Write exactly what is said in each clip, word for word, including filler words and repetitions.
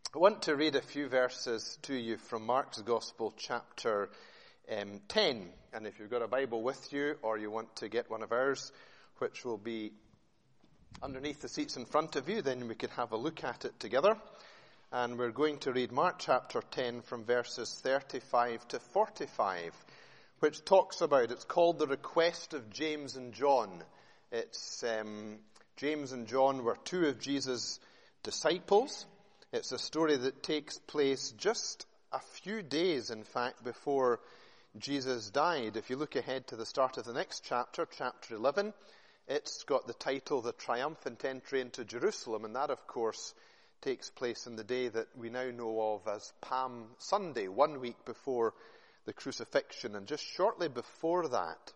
I want to read a few verses to you from Mark's Gospel, chapter um, ten. And if you've got a Bible with you, or you want to get one of ours, which will be underneath the seats in front of you, then we could have a look at it together. And we're going to read Mark chapter ten from verses thirty-five to forty-five, which talks about, it's called the request of James and John. It's um, James and John were two of Jesus' disciples. It's a story that takes place just a few days, in fact, before Jesus died. If you look ahead to the start of the next chapter, chapter eleven, it's got the title, The Triumphant Entry into Jerusalem, and that, of course, takes place in the day that we now know of as Palm Sunday, one week before the crucifixion. And just shortly before that,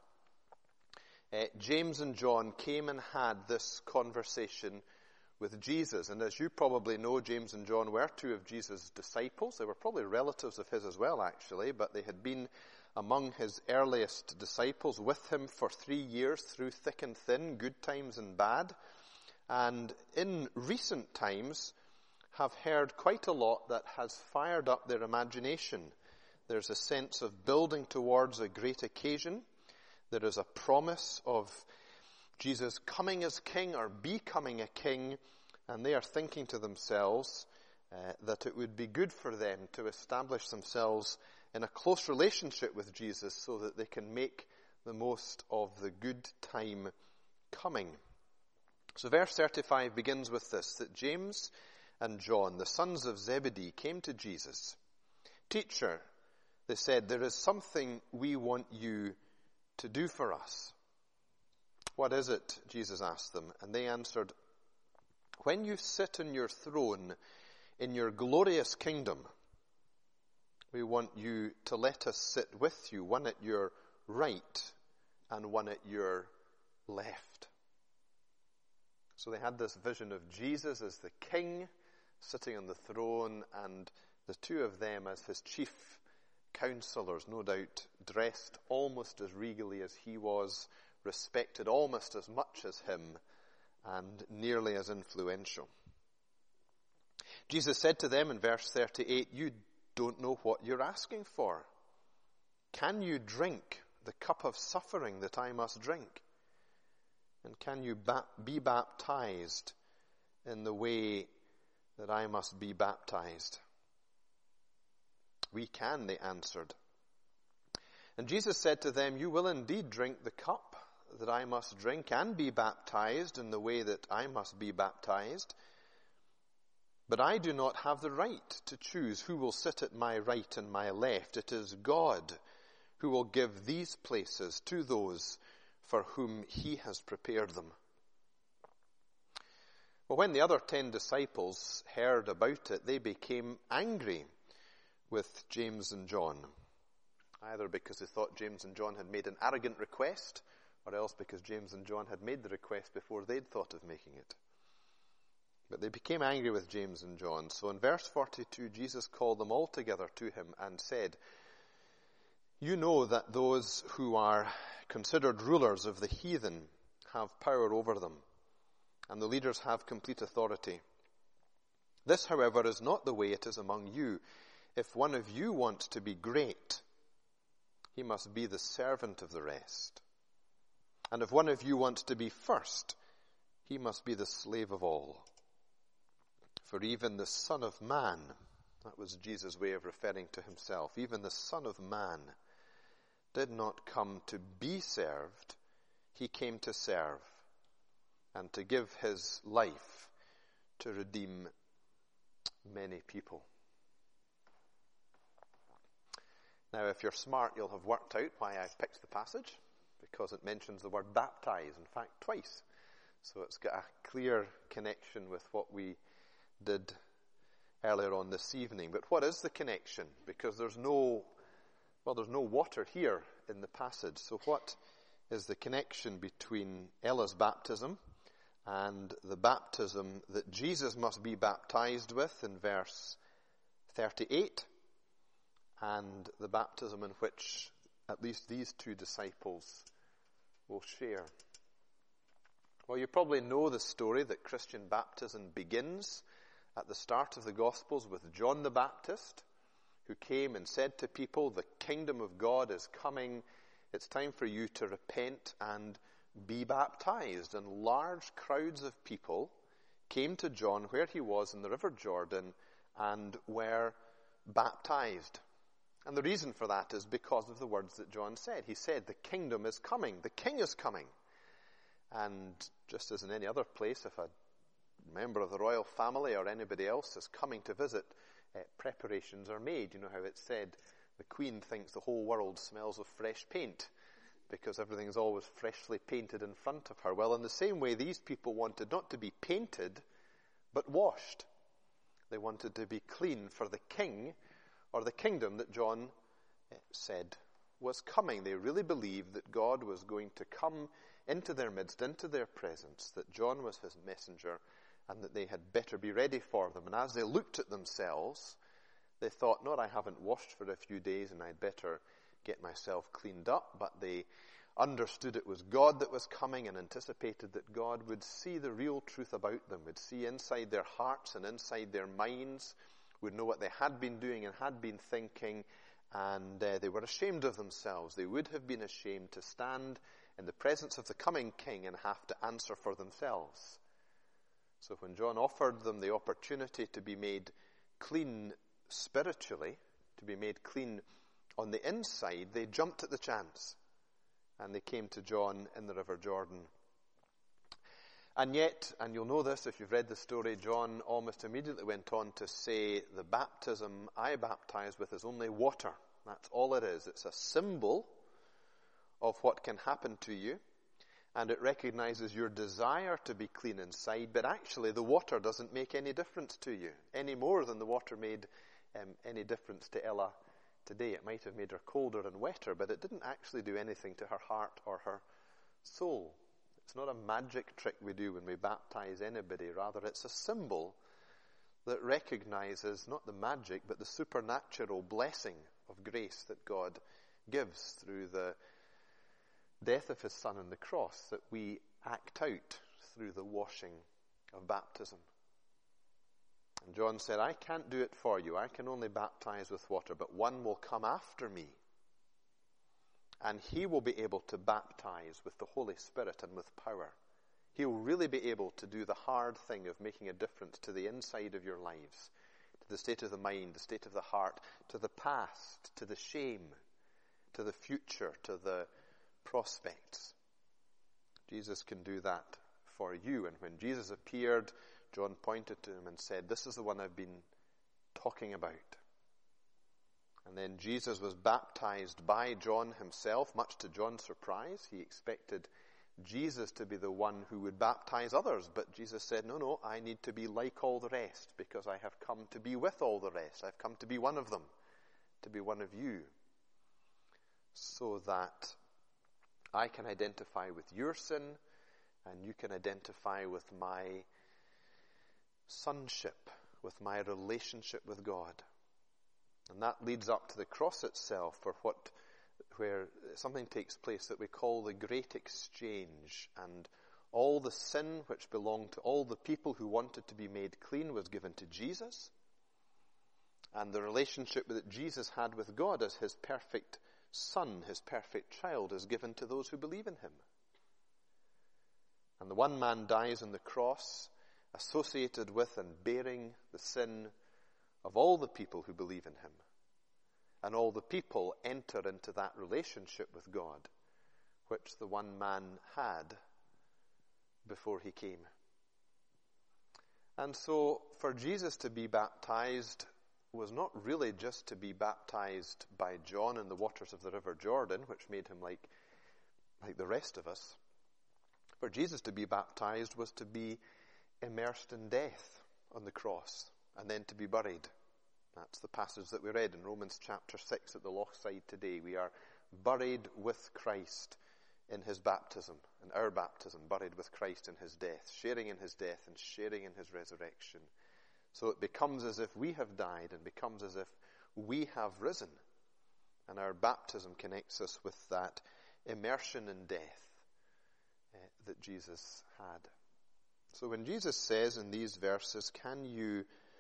uh, James and John came and had this conversation with Jesus. And as you probably know, James and John were two of Jesus' disciples. They were probably relatives of his as well, actually, but they had been among his earliest disciples, with him for three years through thick and thin, good times and bad. And in recent times have heard quite a lot that has fired up their imagination. There's a sense of building towards a great occasion. There is a promise of Jesus coming as king or becoming a king, and they are thinking to themselves uh, that it would be good for them to establish themselves in a close relationship with Jesus so that they can make the most of the good time coming. So verse thirty-five begins with this, that James and John, the sons of Zebedee, came to Jesus. "Teacher," they said, "there is something we want you to do for us." "What is it?" Jesus asked them. And they answered, "When you sit on your throne in your glorious kingdom, we want you to let us sit with you, one at your right and one at your left." So they had this vision of Jesus as the king sitting on the throne, and the two of them as his chief counselors, no doubt dressed almost as regally as he was, respected almost as much as him, and nearly as influential. Jesus said to them in verse thirty-eight, "You don't know what you're asking for. Can you drink the cup of suffering that I must drink? And can you ba- be baptized in the way that I must be baptized?" "We can," they answered. And Jesus said to them, "You will indeed drink the cup that I must drink and be baptized in the way that I must be baptized. But I do not have the right to choose who will sit at my right and my left. It is God who will give these places to those for whom he has prepared them." Well, when the other ten disciples heard about it, they became angry with James and John, either because they thought James and John had made an arrogant request, or else because James and John had made the request before they'd thought of making it. But they became angry with James and John. So in verse forty-two, Jesus called them all together to him and said, "You know that those who are considered rulers of the heathen have power over them, and the leaders have complete authority. This, however, is not the way it is among you. If one of you wants to be great, he must be the servant of the rest. And if one of you wants to be first, he must be the slave of all. For even the Son of Man," that was Jesus' way of referring to himself, "even the Son of Man did not come to be served. He came to serve and to give his life to redeem many people." Now, if you're smart, you'll have worked out why I picked the passage, because it mentions the word baptize, in fact, twice. So it's got a clear connection with what we did earlier on this evening. But what is the connection? Because there's no, well, there's no water here in the passage. So what is the connection between Ella's baptism and the baptism that Jesus must be baptized with in verse thirty-eight, and the baptism in which at least these two disciples will share? Well, you probably know the story that Christian baptism begins at the start of the Gospels with John the Baptist, who came and said to people, the kingdom of God is coming. It's time for you to repent and be baptized. And large crowds of people came to John where he was in the River Jordan and were baptized. And the reason for that is because of the words that John said. He said, the kingdom is coming, the king is coming. And just as in any other place, if a member of the royal family or anybody else is coming to visit, uh, preparations are made. You know how it's said, the Queen thinks the whole world smells of fresh paint because everything's always freshly painted in front of her. Well, in the same way, these people wanted not to be painted, but washed. They wanted to be clean for the king or the kingdom that John uh, said was coming. They really believed that God was going to come into their midst, into their presence, that John was his messenger, and that they had better be ready for them. And as they looked at themselves, they thought, not I haven't washed for a few days and I'd better get myself cleaned up, but they understood it was God that was coming and anticipated that God would see the real truth about them, would see inside their hearts and inside their minds, would know what they had been doing and had been thinking, and uh, they were ashamed of themselves. They would have been ashamed to stand in the presence of the coming king and have to answer for themselves. So when John offered them the opportunity to be made clean spiritually, to be made clean on the inside, they jumped at the chance. And they came to John in the River Jordan. And yet, and you'll know this if you've read the story, John almost immediately went on to say, the baptism I baptize with is only water. That's all it is. It's a symbol of what can happen to you. And it recognizes your desire to be clean inside, but actually the water doesn't make any difference to you, any more than the water made um, any difference to Ella today. It might have made her colder and wetter, but it didn't actually do anything to her heart or her soul. It's not a magic trick we do when we baptize anybody. Rather, it's a symbol that recognizes not the magic, but the supernatural blessing of grace that God gives through the death of his son on the cross, that we act out through the washing of baptism. And John said, I can't do it for you. I can only baptize with water, but one will come after me. And he will be able to baptize with the Holy Spirit and with power. He will really be able to do the hard thing of making a difference to the inside of your lives, to the state of the mind, the state of the heart, to the past, to the shame, to the future, to the prospects. Jesus can do that for you. And when Jesus appeared, John pointed to him and said, this is the one I've been talking about. And then Jesus was baptized by John himself, much to John's surprise. He expected Jesus to be the one who would baptize others, but Jesus said, no, no, I need to be like all the rest, because I have come to be with all the rest. I've come to be one of them, to be one of you, so that I can identify with your sin, and you can identify with my sonship, with my relationship with God. And that leads up to the cross itself, for what, where something takes place that we call the Great Exchange. And all the sin which belonged to all the people who wanted to be made clean was given to Jesus. And the relationship that Jesus had with God as his perfect Son, his perfect child, is given to those who believe in him. And the one man dies on the cross, associated with and bearing the sin of all the people who believe in him. And all the people enter into that relationship with God, which the one man had before he came. And so, for Jesus to be baptized was not really just to be baptized by John in the waters of the River Jordan, which made him like, like the rest of us. For Jesus to be baptized was to be immersed in death on the cross, and then to be buried. That's the passage that we read in Romans chapter six at the Lochside today. We are buried with Christ in his baptism, in our baptism, buried with Christ in his death, sharing in his death and sharing in his resurrection. So it becomes as if we have died and becomes as if we have risen. And our baptism connects us with that immersion in death uh, that Jesus had. So when Jesus says in these verses, can you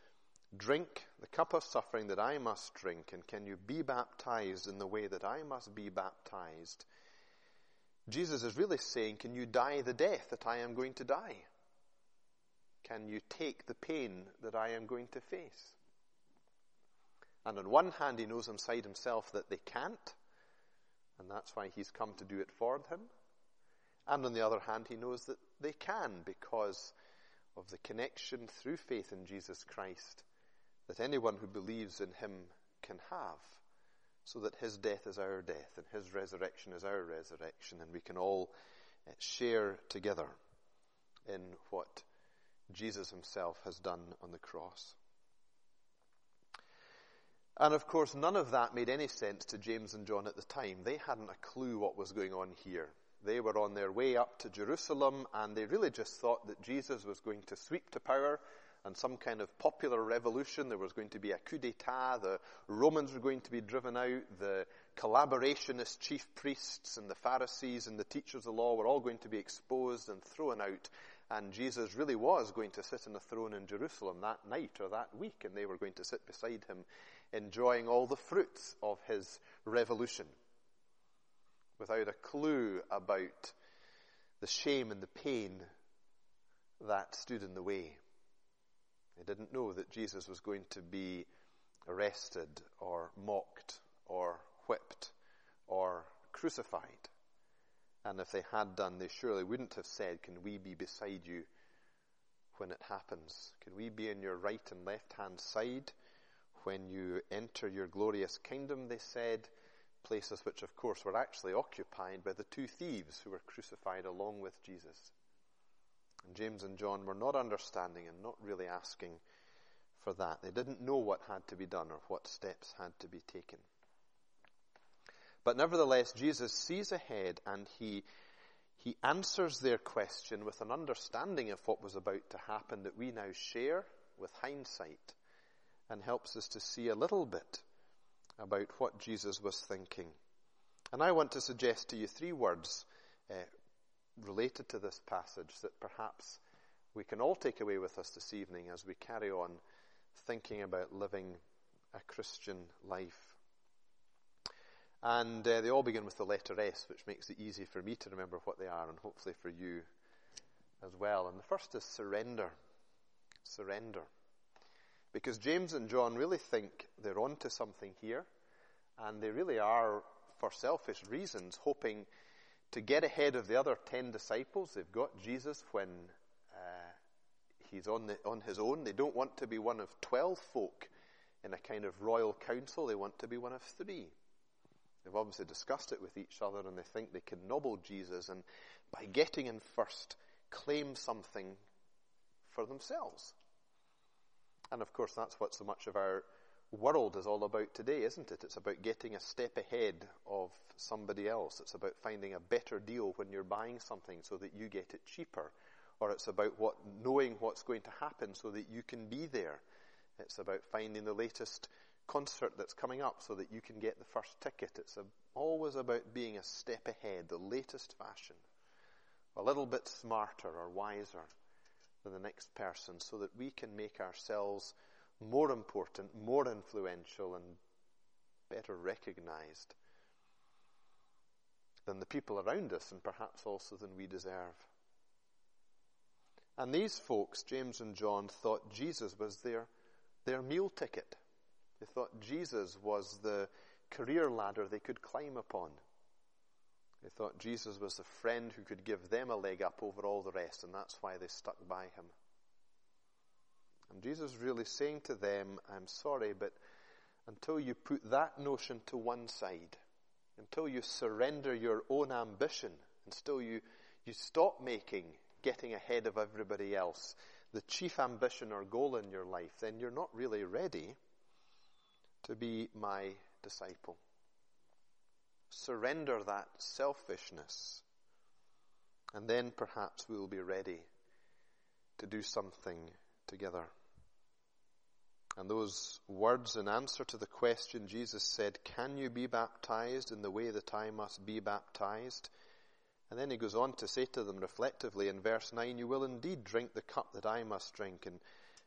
drink the cup of suffering that I must drink, and can you be baptized in the way that I must be baptized? Jesus is really saying, can you die the death that I am going to die? Can you take the pain that I am going to face? And on one hand, he knows inside himself that they can't, and that's why he's come to do it for them. And on the other hand, he knows that they can, because of the connection through faith in Jesus Christ that anyone who believes in him can have, so that his death is our death and his resurrection is our resurrection, and we can all share together in what Jesus himself has done on the cross. And of course, none of that made any sense to James and John at the time. They hadn't a clue what was going on here. They were on their way up to Jerusalem, and they really just thought that Jesus was going to sweep to power and some kind of popular revolution. There was going to be a coup d'etat. The Romans were going to be driven out. The collaborationist chief priests and the Pharisees and the teachers of the law were all going to be exposed and thrown out. And Jesus really was going to sit on the throne in Jerusalem that night or that week, and they were going to sit beside him, enjoying all the fruits of his revolution, without a clue about the shame and the pain that stood in the way. They didn't know that Jesus was going to be arrested or mocked or whipped or crucified. And if they had done, they surely wouldn't have said, can we be beside you when it happens? Can we be in your right and left hand side when you enter your glorious kingdom, they said, places which of course were actually occupied by the two thieves who were crucified along with Jesus. And James and John were not understanding and not really asking for that. They didn't know what had to be done or what steps had to be taken. But nevertheless, Jesus sees ahead, and he he answers their question with an understanding of what was about to happen that we now share with hindsight, and helps us to see a little bit about what Jesus was thinking. And I want to suggest to you three words uh, related to this passage that perhaps we can all take away with us this evening as we carry on thinking about living a Christian life. And uh, they all begin with the letter S, which makes it easy for me to remember what they are, and hopefully for you as well. And the first is surrender. Surrender. Because James and John really think they're onto something here, and they really are, for selfish reasons, hoping to get ahead of the other ten disciples. They've got Jesus when uh, he's on, the, on his own. They don't want to be one of twelve folk in a kind of royal council. They want to be one of three. They've obviously discussed it with each other, and they think they can nobble Jesus and by getting in first, claim something for themselves. And of course, that's what so much of our world is all about today, isn't it? It's about getting a step ahead of somebody else. It's about finding a better deal when you're buying something so that you get it cheaper. Or it's about what knowing what's going to happen so that you can be there. It's about finding the latest concert that's coming up so that you can get the first ticket. It's a, always about being a step ahead, the latest fashion, a little bit smarter or wiser than the next person, so that we can make ourselves more important, more influential, and better recognized than the people around us, and perhaps also than we deserve. And these folks, James and John, thought Jesus was their, their meal ticket. They thought Jesus was the career ladder they could climb upon. They thought Jesus was a friend who could give them a leg up over all the rest, and that's why they stuck by him. And Jesus is really saying to them, I'm sorry, but until you put that notion to one side, until you surrender your own ambition, until you, you stop making getting ahead of everybody else the chief ambition or goal in your life, then you're not really ready to be my disciple. Surrender that selfishness, and then perhaps we'll be ready to do something together. And those words in answer to the question, Jesus said, can you be baptized in the way that I must be baptized? And then he goes on to say to them reflectively in verse nine, you will indeed drink the cup that I must drink, and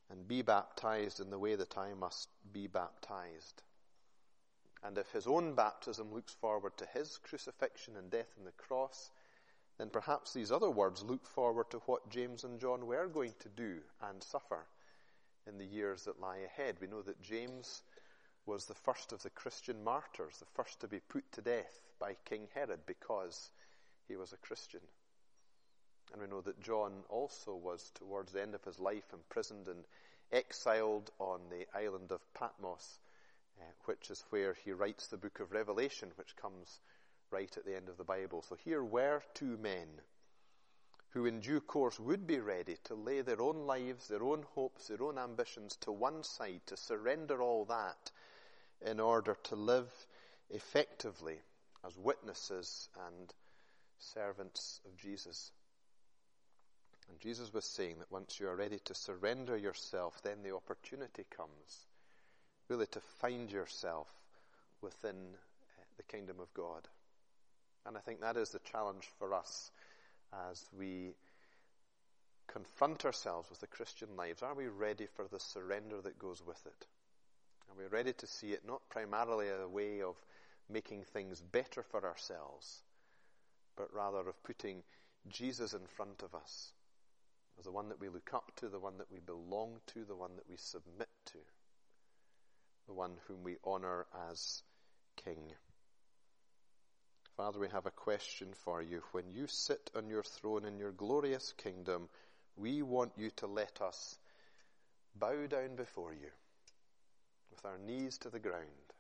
and be baptized in the way that I must be baptized. And if his own baptism looks forward to his crucifixion and death on the cross, then perhaps these other words look forward to what James and John were going to do and suffer in the years that lie ahead. We know that James was the first of the Christian martyrs, the first to be put to death by King Herod because he was a Christian. And we know that John also was, towards the end of his life, imprisoned and exiled on the island of Patmos, uh, which is where he writes the book of Revelation, which comes right at the end of the Bible. So here were two men who in due course would be ready to lay their own lives, their own hopes, their own ambitions to one side, to surrender all that in order to live effectively as witnesses and servants of Jesus. And Jesus was saying that once you are ready to surrender yourself, then the opportunity comes really to find yourself within the kingdom of God. And I think that is the challenge for us as we confront ourselves with the Christian lives. Are we ready for the surrender that goes with it? Are we ready to see it not primarily as a way of making things better for ourselves, but rather of putting Jesus in front of us as the one that we look up to, the one that we belong to, the one that we submit to, the one whom we honor as King? Father, we have a question for you. When you sit on your throne in your glorious kingdom, we want you to let us bow down before you with our knees to the ground,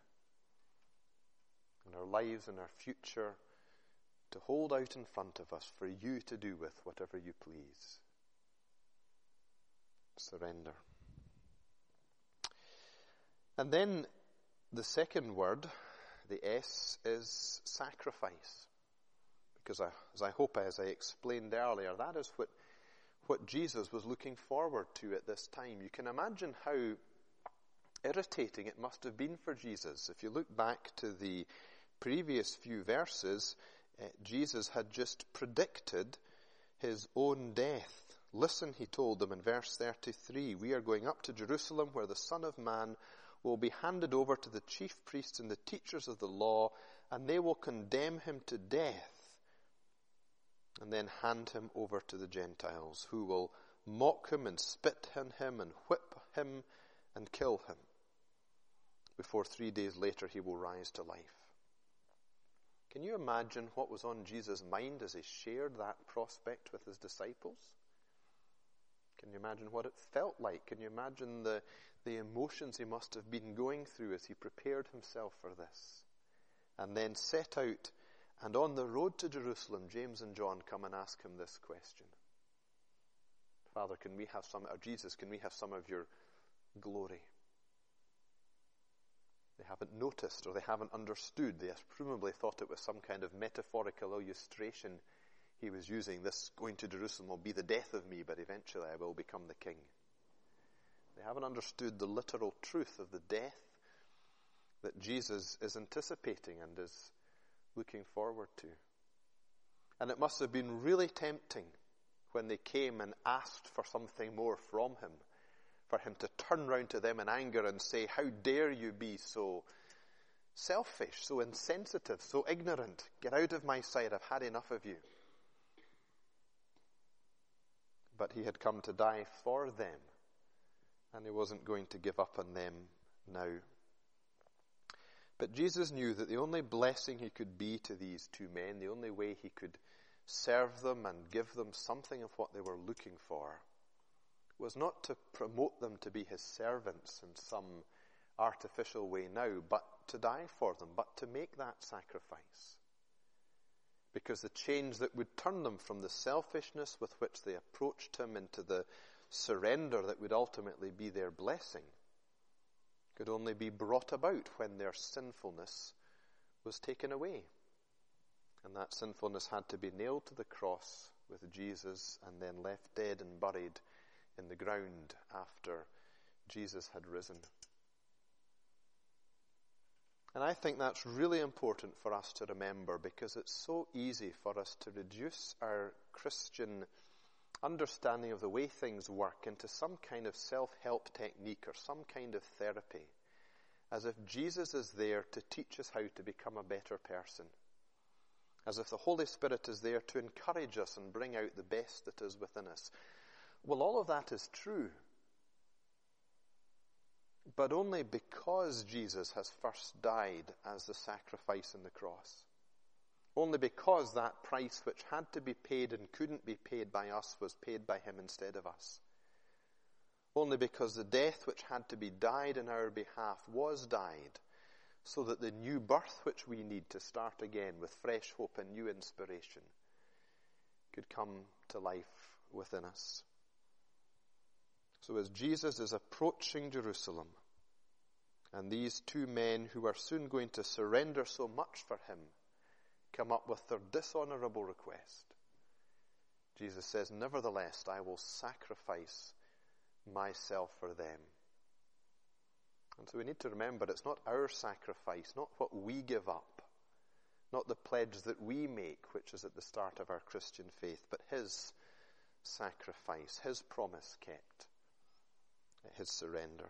and our lives and our future to hold out in front of us for you to do with whatever you please. Surrender. And then the second word, the S, is sacrifice. Because I, as I hope, as I explained earlier, that is what, what Jesus was looking forward to at this time. You can imagine how irritating it must have been for Jesus. If you look back to the previous few verses, uh, Jesus had just predicted his own death. Listen, he told them in verse thirty-three, we are going up to Jerusalem where the Son of Man will be handed over to the chief priests and the teachers of the law, and they will condemn him to death and then hand him over to the Gentiles, who will mock him and spit on him and whip him and kill him. Before three days later he will rise to life. Can you imagine what was on Jesus' mind as he shared that prospect with his disciples? Can you imagine what it felt like? Can you imagine the, the emotions he must have been going through as he prepared himself for this? And then set out, and on the road to Jerusalem, James and John come and ask him this question. Father, can we have some, or Jesus, can we have some of your glory? They haven't noticed or they haven't understood. They presumably thought it was some kind of metaphorical illustration he was using. This going to Jerusalem will be the death of me, but eventually I will become the king. They haven't understood the literal truth of the death that Jesus is anticipating and is looking forward to. And it must have been really tempting when they came and asked for something more from him, for him to turn round to them in anger and say, how dare you be so selfish, so insensitive, so ignorant? Get out of my sight, I've had enough of you. But he had come to die for them, and he wasn't going to give up on them now. But Jesus knew that the only blessing he could be to these two men, the only way he could serve them and give them something of what they were looking for, was not to promote them to be his servants in some artificial way now, but to die for them, but to make that sacrifice. Because the change that would turn them from the selfishness with which they approached him into the surrender that would ultimately be their blessing could only be brought about when their sinfulness was taken away. And that sinfulness had to be nailed to the cross with Jesus and then left dead and buried in the ground after Jesus had risen. And I think that's really important for us to remember, because it's so easy for us to reduce our Christian understanding of the way things work into some kind of self-help technique or some kind of therapy, as if Jesus is there to teach us how to become a better person, as if the Holy Spirit is there to encourage us and bring out the best that is within us. Well, all of that is true, but only because Jesus has first died as the sacrifice on the cross. Only because that price which had to be paid and couldn't be paid by us was paid by him instead of us. Only because the death which had to be died in our behalf was died, so that the new birth which we need to start again with fresh hope and new inspiration could come to life within us. So as Jesus is approaching Jerusalem, and these two men who are soon going to surrender so much for him come up with their dishonorable request, Jesus says, nevertheless, I will sacrifice myself for them. And so we need to remember it's not our sacrifice, not what we give up, not the pledge that we make, which is at the start of our Christian faith, but his sacrifice, his promise kept, his surrender.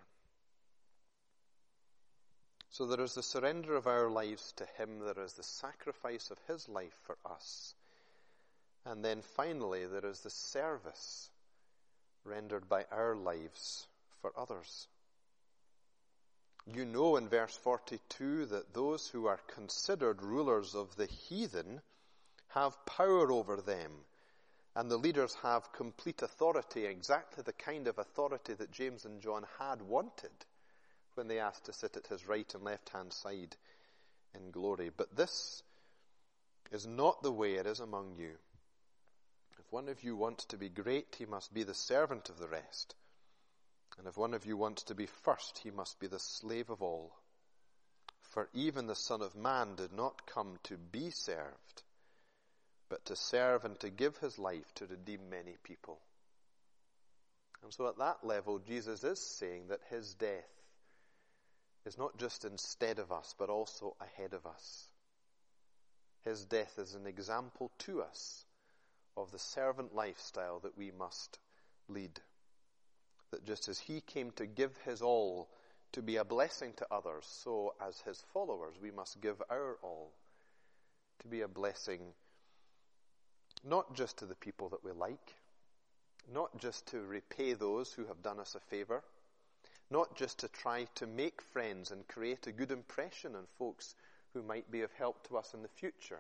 So there is the surrender of our lives to him, there is the sacrifice of his life for us, and then finally there is the service rendered by our lives for others. You know in verse forty-two that those who are considered rulers of the heathen have power over them, and the leaders have complete authority, exactly the kind of authority that James and John had wanted when they asked to sit at his right and left-hand side in glory. But this is not the way it is among you. If one of you wants to be great, he must be the servant of the rest. And if one of you wants to be first, he must be the slave of all. For even the Son of Man did not come to be served, but to serve and to give his life to redeem many people. And so at that level, Jesus is saying that his death is not just instead of us, but also ahead of us. His death is an example to us of the servant lifestyle that we must lead. That just as he came to give his all to be a blessing to others, so as his followers we must give our all to be a blessing, not just to the people that we like, not just to repay those who have done us a favor, not just to try to make friends and create a good impression on folks who might be of help to us in the future,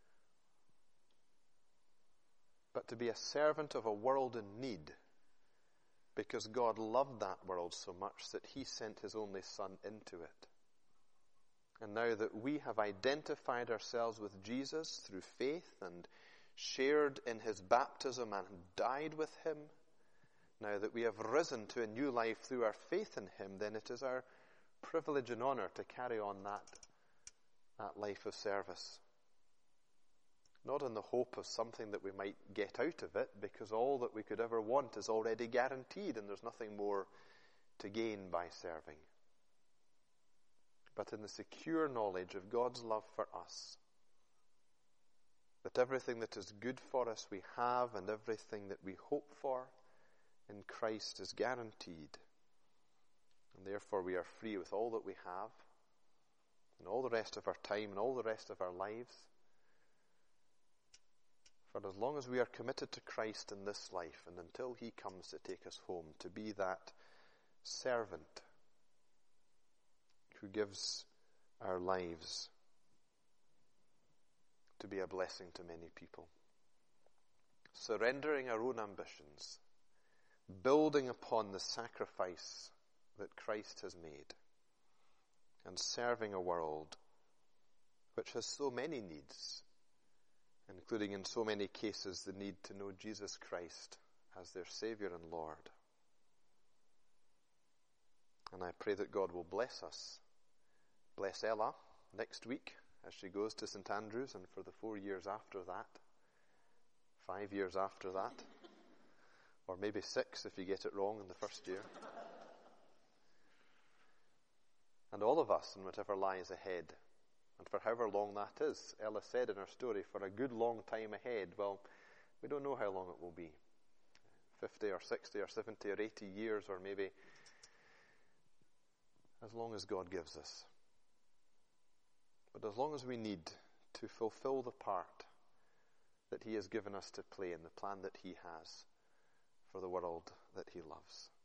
but to be a servant of a world in need, because God loved that world so much that he sent his only Son into it. And now that we have identified ourselves with Jesus through faith and shared in his baptism and died with him, now that we have risen to a new life through our faith in him, then it is our privilege and honor to carry on that, that life of service. Not in the hope of something that we might get out of it, because all that we could ever want is already guaranteed and there's nothing more to gain by serving. But in the secure knowledge of God's love for us, that everything that is good for us we have, and everything that we hope for in Christ is guaranteed. And therefore we are free with all that we have, and all the rest of our time, and all the rest of our lives. For as long as we are committed to Christ in this life, and until he comes to take us home, to be that servant who gives our lives to be a blessing to many people. Surrendering our own ambitions, building upon the sacrifice that Christ has made, and serving a world which has so many needs, including in so many cases the need to know Jesus Christ as their Savior and Lord. And I pray that God will bless us. Bless Ella next week as she goes to Saint Andrews, and for the four years after that, five years after that, or maybe six if you get it wrong in the first year. And all of us in whatever lies ahead, and for however long that is. Ella said in her story, for a good long time ahead. Well, we don't know how long it will be. fifty or sixty or seventy or eighty years, or maybe as long as God gives us. But as long as we need to fulfill the part that he has given us to play in the plan that he has for the world that he loves.